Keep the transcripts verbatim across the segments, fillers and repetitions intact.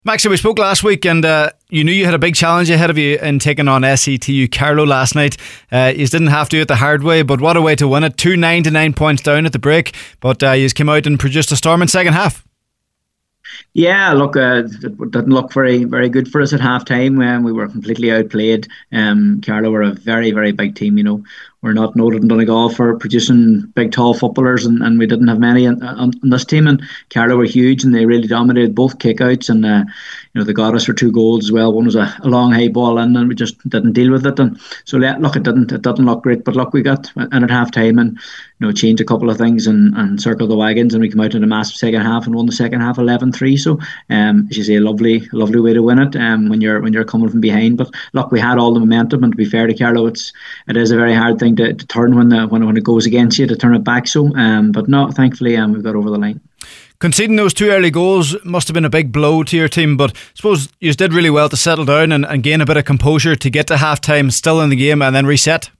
Maxie, we spoke last week and uh, you knew you had a big challenge ahead of you in taking on S C T U Carlow last night. Uh, you didn't have to do it the hard way, but what a way to win it. two nine to nine points down at the break, but uh, you came out and produced a storming second half. Yeah, look, uh, it didn't look very, very good for us at half time when we were completely outplayed. Um, Carlow were a very, very big team, you know. We're not noted in Donegal for producing big, tall footballers, and, and we didn't have many on, on, on this team. And Carlow were huge, and they really dominated both kickouts, and uh, you know they got us for two goals as well. One was a, a long, high ball in, and we just didn't deal with it. And so, look, it didn't, it didn't look great, but look, we got in at half time and you know changed a couple of things and, and circled the wagons, and we came out in a massive second half and won the second half eleven three. So, um, as you say, a lovely, lovely way to win it. Um, when you're when you're coming from behind, but look, we had all the momentum, and to be fair to Carlow, it's it is a very hard thing to, to turn when the when when it goes against you, to turn it back. So, um, but no, thankfully, um, we've got over the line. Conceding those two early goals must have been a big blow to your team, but I suppose you did really well to settle down and, and gain a bit of composure to get to half time, still in the game, and then reset.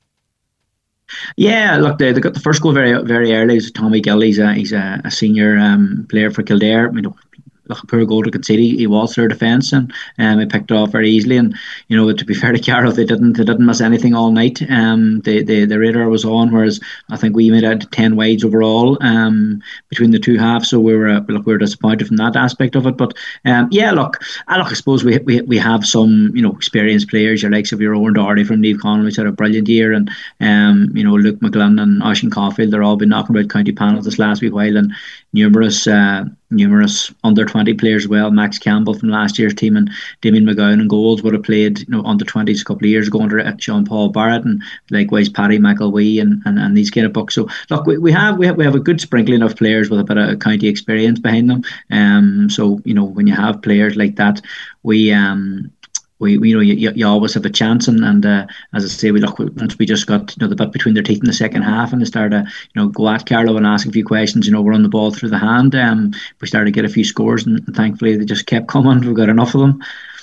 Yeah, look, they, they got the first goal very very early. It's Tommy Gill. He's a he's a, a senior um, player for Kildare. You know, like a poor goal to concede. He, he was their defence, and um, he picked it off very easily. And you know, to be fair to Carlow, they didn't they didn't miss anything all night. Um, they, they, the radar was on, whereas I think we made out ten wides overall um, between the two halves. So we were uh, look we were disappointed from that aspect of it. But um, yeah, look, I look, I suppose we we we have some you know experienced players. Your likes of your Owen Doherty from Neve Connolly, which had a brilliant year, and um, you know Luke McGlynn and Oisin Caulfield. They're all been knocking about county panels this last week while, and numerous. Uh, numerous under twenty players as well. Max Campbell from last year's team and Damien McGowan and goals would have played you know under twenties a couple of years ago under Sean Paul Barrett, and likewise Paddy McElwee and, and, and these kind of books. So look, we, we have we have we have a good sprinkling of players with a bit of county experience behind them. Um so you know when you have players like that, we um We, we, you know, you, you always have a chance, and, and uh, as I say, we look once we just got you know the bit between their teeth in the second half, and they started to you know go at Carlow and ask a few questions. You know, we're on the ball through the hand. Um, we started to get a few scores, and, and thankfully they just kept coming. We got enough of them.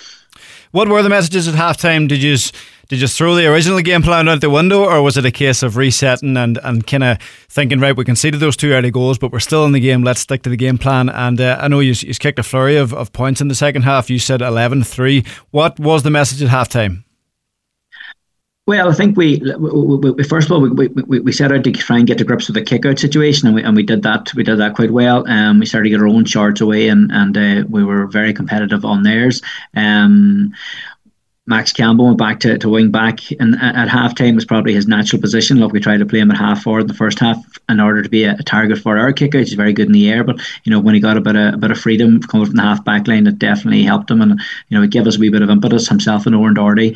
What were the messages at halftime? Did you did you throw the original game plan out the window, or was it a case of resetting and, and kind of thinking, right, we conceded those two early goals, but we're still in the game, let's stick to the game plan? And uh, I know you you kicked a flurry of, of points in the second half. You said eleven three. What was the message at halftime? Well, I think we, we, we first of all we, we we set out to try and get to grips with the kick-out situation, and we and we did that. We did that quite well. Um, we started to get our own shots away, and and uh, we were very competitive on theirs. Um, Max Campbell went back to, to wing back, and at half time was probably his natural position. Look, we tried to play him at half forward in the first half in order to be a, a target for our kick out. He's very good in the air, but you know when he got a bit of a bit of freedom coming from the half back line, it definitely helped him, and you know it gave us a wee bit of impetus. Himself and Owen Doherty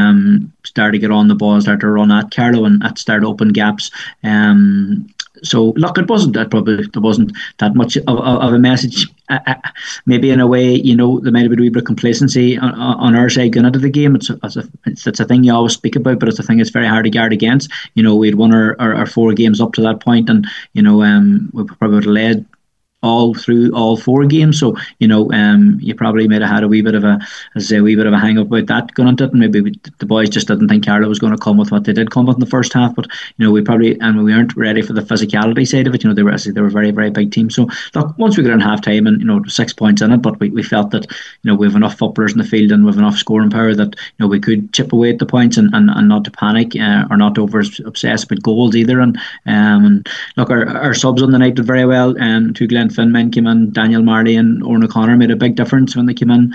um started to get on the ball, started to run at Carlow, and that started to open gaps. Um, So look, it wasn't that probably there wasn't that much of, of, of a message. Uh, uh, maybe in a way, you know, there might have been a wee bit of complacency on, on our side going into the game. It's a, it's a it's, it's a thing you always speak about, but it's a thing that's very hard to guard against. You know, we'd won our, our, our four games up to that point, and you know, um, we probably would have led all through all four games. So, you know, um, you probably might have had a wee bit of a, as I say, a wee bit of a hang up about that going into it. And maybe we, the boys just didn't think Carlow was going to come with what they did come with in the first half. But, you know, we probably, and we weren't ready for the physicality side of it. You know, they were, they were a very, very big team. So, look, once we got in half time and, you know, six points in it, but we, we felt that, you know, we have enough footballers in the field and we have enough scoring power that, you know, we could chip away at the points and, and, and not to panic uh, or not to over obsess with goals either. And, um, and look, our, our subs on the night did very well. Um, two Glenn Finman came in. Daniel Marley and Oren O'Connor made a big difference when they came in.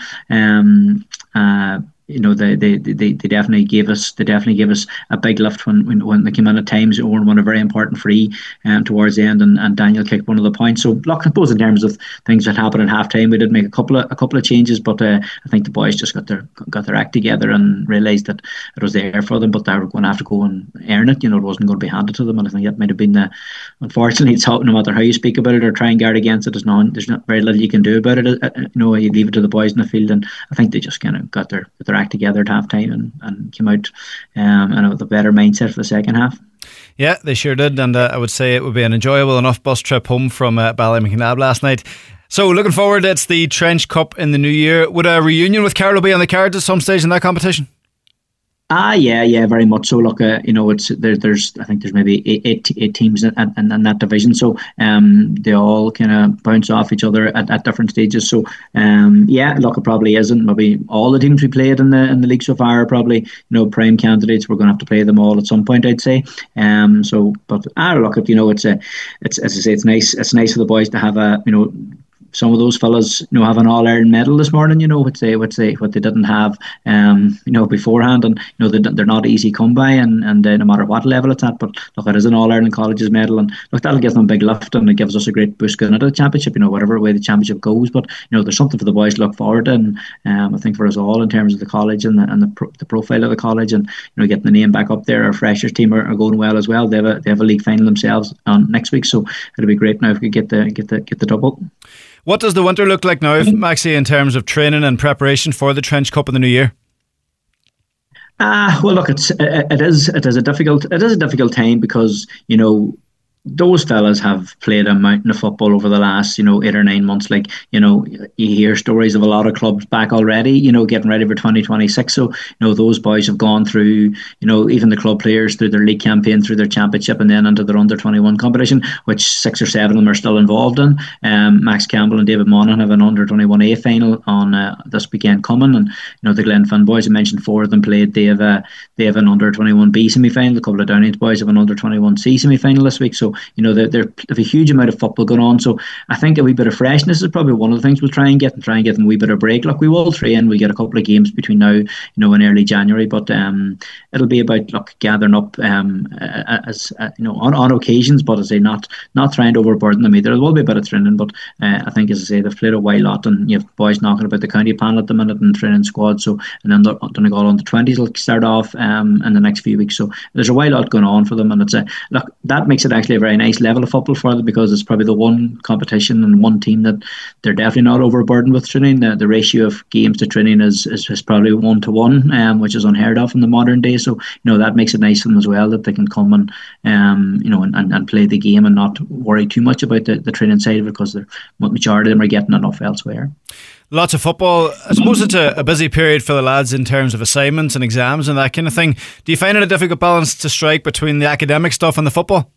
Um, uh, you know, they, they they they definitely gave us they definitely gave us a big lift when when, when they came in at times. Oren won a very important free um, towards the end, and, and Daniel kicked one of the points. So look, I suppose in terms of things that happened at half time, we did make a couple of a couple of changes, but uh, I think the boys just got their got their act together and realised that it was there for them, but they were going to have to go and earn it. You know, it wasn't going to be handed to them, and I think that might have been the. Unfortunately, it's no matter how you speak about it or try and guard against it, there's not there's not very little you can do about it. You know, you leave it to the boys in the field, and I think they just kind of got their got their act together at half time and, and came out um, and with a better mindset for the second half. Yeah, they sure did, and uh, I would say it would be an enjoyable enough bus trip home from uh, Ballymacnab last night. So looking forward, it's the Trench Cup in the new year. Would a reunion with Carlow be on the cards at some stage in that competition? Ah, yeah, yeah, very much so. Look, uh, you know, it's there. There's, I think there's maybe eight, eight, eight teams in, in, in that division, so um, they all kind of bounce off each other at, at different stages. So, um, yeah, look, it probably isn't. Maybe all the teams we played in the in the league so far are probably, you know, prime candidates. We're going to have to play them all at some point, I'd say. Um, so, but ah, look, at you know, it's a, it's as I say, it's nice. It's nice for the boys to have a, you know, some of those fellas, you know, have an All Ireland medal this morning. You know, what they what they what they didn't have, um, you know, beforehand, and you know they, they're not easy come by, and and uh, no matter what level it's at. But look, it is an All Ireland colleges medal, and look, that'll give them a big lift, and it gives us a great boost going into the championship. You know, whatever way the championship goes, but you know, there's something for the boys to look forward to, and um, I think for us all in terms of the college and the and the, pro- the profile of the college, and you know, getting the name back up there. Our freshers team are, are going well as well. They have a they have a league final themselves on next week, so it'll be great now if we get the get the get the double. What does the winter look like now, Maxie, in terms of training and preparation for the Trench Cup in the new year? Ah, uh, well, look, it's it, it is it is a difficult it is a difficult time because you know, those fellas have played a mountain of football over the last, you know, eight or nine months. Like, you know, you hear stories of a lot of clubs back already, you know, getting ready for twenty twenty-six. So, you know, those boys have gone through, you know, even the club players through their league campaign, through their championship, and then into their under twenty-one competition, which six or seven of them are still involved in. Um, Max Campbell and David Monaghan have an under twenty-one A final on uh, this weekend coming. And, you know, the Glenfin boys, I mentioned four of them played. They have a, they have an under twenty-one B semi-final. A couple of Downings boys have an under twenty-one C semi-final this week. So, you know, they they have a huge amount of football going on. So I think a wee bit of freshness is probably one of the things we'll try and get and try and get them a wee bit of break. Look, we will train. We'll get a couple of games between now, you know, in early January, but um, it'll be about look gathering up um as uh, you know, on, on occasions, but as I say, not not trying to overburden them either. There will be a bit of training, but uh, I think, as I say, they've played a while lot, and you have boys knocking about the county panel at the minute and training squad. So and then the Donegal on the twenties will start off um in the next few weeks. So there's a while lot going on for them, and it's a look that makes it actually a very nice level of football for them, because it's probably the one competition and one team that they're definitely not overburdened with training. The, the ratio of games to training is, is, is probably one to one, um, which is unheard of in the modern day. So, you know, that makes it nice for them as well, that they can come and, um, you know, and, and, and play the game and not worry too much about the, the training side of it, because the majority of them are getting enough elsewhere. Lots of football. I suppose it's a, a busy period for the lads in terms of assignments and exams and that kind of thing. Do you find it a difficult balance to strike between the academic stuff and the football?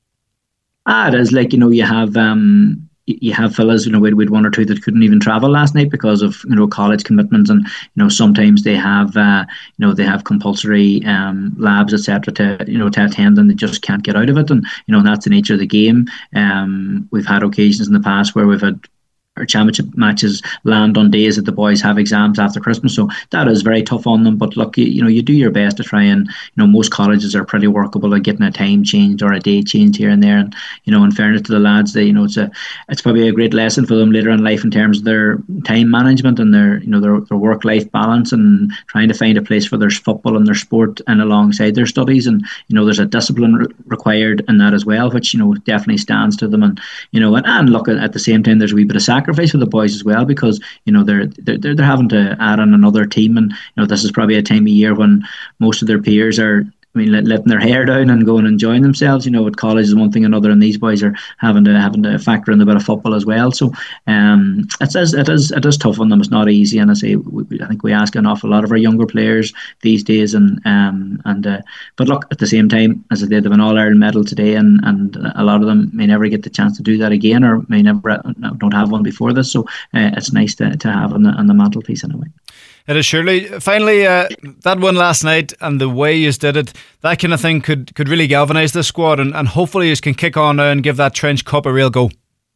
Ah, it is. Like, you know, you have um, you have fellas, you know, we had one or two that couldn't even travel last night because of, you know, college commitments, and you know, sometimes they have uh, you know, they have compulsory um, labs, et cetera, to, you know, to attend, and they just can't get out of it, and you know, and that's the nature of the game. Um, we've had occasions in the past where we've had our championship matches land on days that the boys have exams after Christmas, so that is very tough on them. But look, you, you know, you do your best to try, and you know, most colleges are pretty workable at getting a time changed or a day changed here and there. And you know, in fairness to the lads, they, you know, it's a it's probably a great lesson for them later in life in terms of their time management and their, you know, their, their work life balance, and trying to find a place for their football and their sport and alongside their studies. And you know, there's a discipline re- required in that as well, which, you know, definitely stands to them. And you know, and, and look, at, at the same time, there's a wee bit of sacrifice for the boys as well, because you know, they're they're they're having to add on another team, and you know, this is probably a time of year when most of their peers are, I mean, letting their hair down and going and enjoying themselves. You know, with college is one thing or another, and these boys are having to having to factor in a bit of football as well. So um, it is it is it is tough on them. It's not easy, and I say we, I think we ask an awful lot of our younger players these days. And um and uh, but look, at the same time, as I did, they have an All Ireland medal today, and and a lot of them may never get the chance to do that again, or may never don't have one before this. So uh, it's nice to to have on the on the mantelpiece anyway. It is surely. Finally, uh, that one last night and the way you did it, that kind of thing could, could really galvanise this squad, and, and hopefully you can kick on now and give that Trench Cup a real go.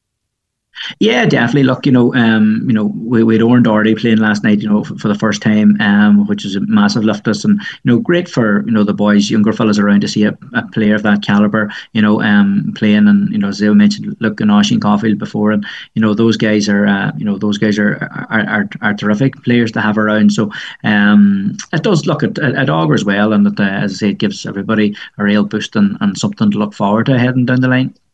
Yeah, definitely. Look, you know, um, you know, we we had Oran Doherty playing last night, you know, for, for the first time, um, which is a massive lift us, and you know, great for, you know, the boys, younger fellas around to see a, a player of that caliber, you know, um, playing. And you know, as I mentioned, Luke Ganache and Caulfield before, and you know, those guys are, uh, you know, those guys are are, are are terrific players to have around. So um, it does look at at augurs well, and it, uh, as I say, it gives everybody a real boost and, and something to look forward to heading down the line.